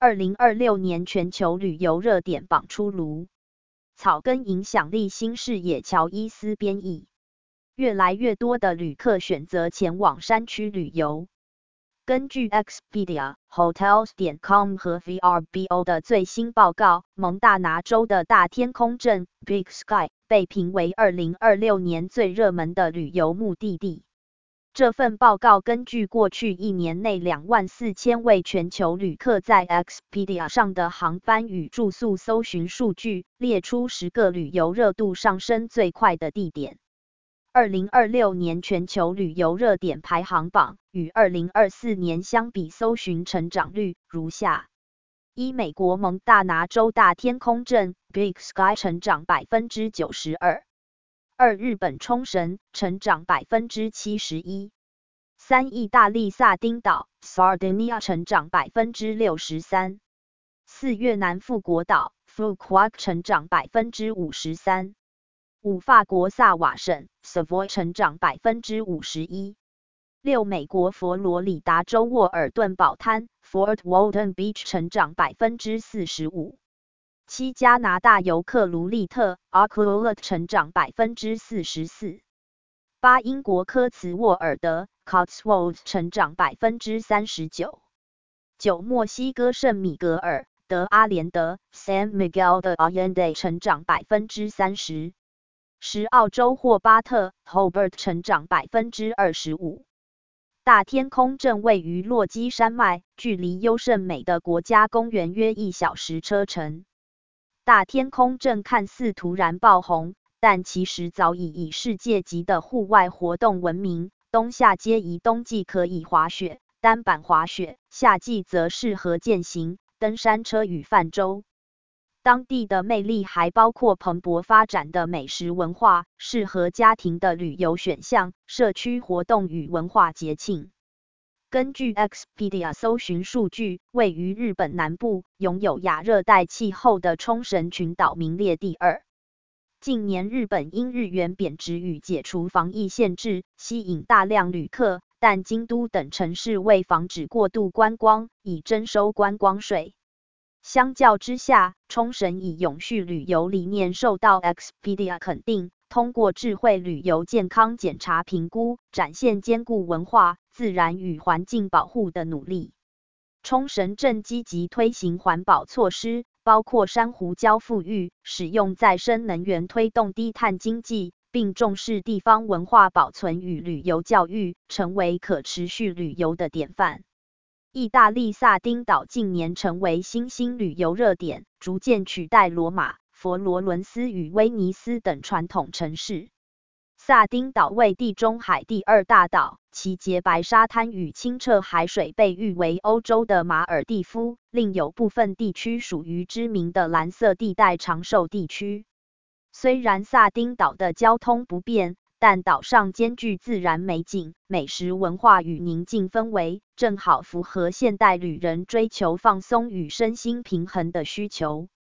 2026年全球旅游热点榜出炉，草根影响力新视野乔伊斯编译。越来越多的旅客选择前往山区旅游。根据 Expedia、Hotels.com 和 VRBO 的最新报告，蒙大拿州的大天空镇 Big Sky 被评为2026年最热门的旅游目的地。这份报告根据过去1年内24000位全球旅客在 Expedia 上的航班与住宿搜寻数据，列出10个旅游热度上升最快的地点。2026年全球旅游热点排行榜与2024年相比，搜寻成长率如下：一、美国蒙大拿州大天空镇 Big Sky 成长92%；二、日本冲绳成长71%；三、意大利萨丁岛 Sardinia 成长63%；四、越南富国岛 Phuquac 成长53%；五、法国萨瓦省 Savoy 成长51%；六、美国佛罗里达州沃尔顿堡滩 Fort Walton Beach 成长45%；七、加拿大尤克卢利特 Arclulet 成长44%；八、英国科茨沃尔德 Cotswolds 成长39%；九、墨西哥圣米格尔德阿连德 San Miguel de Allende 成长30%；十、澳洲霍巴特 Hobart 成长25%。大天空镇位于落基山脉，距离优胜美的国家公园约1小时车程。大天空镇看似突然爆红，但其实早已以世界级的户外活动闻名。冬夏皆宜，冬季可以滑雪、单板滑雪，夏季则适合健行、登山车与泛舟。当地的魅力还包括蓬勃发展的美食文化、适合家庭的旅游选项、社区活动与文化节庆。根据 Expedia 搜寻数据，位于日本南部、拥有亚热带气候的冲绳群岛名列第二。近年日本因日元贬值与解除防疫限制，吸引大量旅客，但京都等城市为防止过度观光，已征收观光税。相较之下，冲绳以永续旅游理念受到 Expedia 肯定，通过智慧旅游健康检查评估，展现兼顾文化、自然与环境保护的努力。冲绳正积极推行环保措施，包括珊瑚礁复育、使用再生能源推动低碳经济，并重视地方文化保存与旅游教育，成为可持续旅游的典范。意大利萨丁岛近年成为新兴旅游热点，逐渐取代罗马、佛罗伦斯与威尼斯等传统城市。萨丁岛为地中海第二大岛，其洁白沙滩与清澈海水被誉为欧洲的马尔地夫，另有部分地区属于知名的蓝色地带长寿地区。虽然萨丁岛的交通不便，但岛上兼具自然美景、美食文化与宁静氛围，正好符合现代旅人追求放松与身心平衡的需求。